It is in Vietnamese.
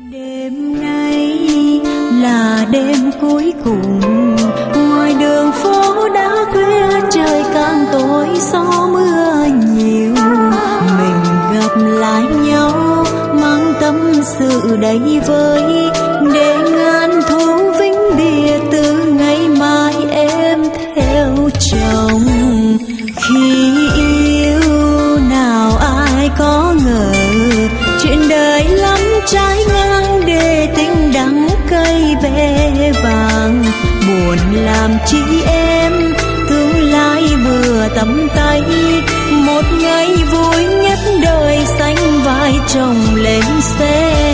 Đêm nay là đêm cuối cùng, ngoài đường phố đã khuya trời càng tối gió mưa nhiều. Mình gặp lại nhau mang tâm sự đầy vơi, để ngàn thu vĩnh biệt từ ngày mai em theo chồng. Khi yêu nào ai có ngờ chuyện đời lắm trái ngang, để tình đắng cay bé vàng. Buồn làm chi em tương lai vừa tầm tay, một ngày vui nhất đời xanh vai chồng lên xe.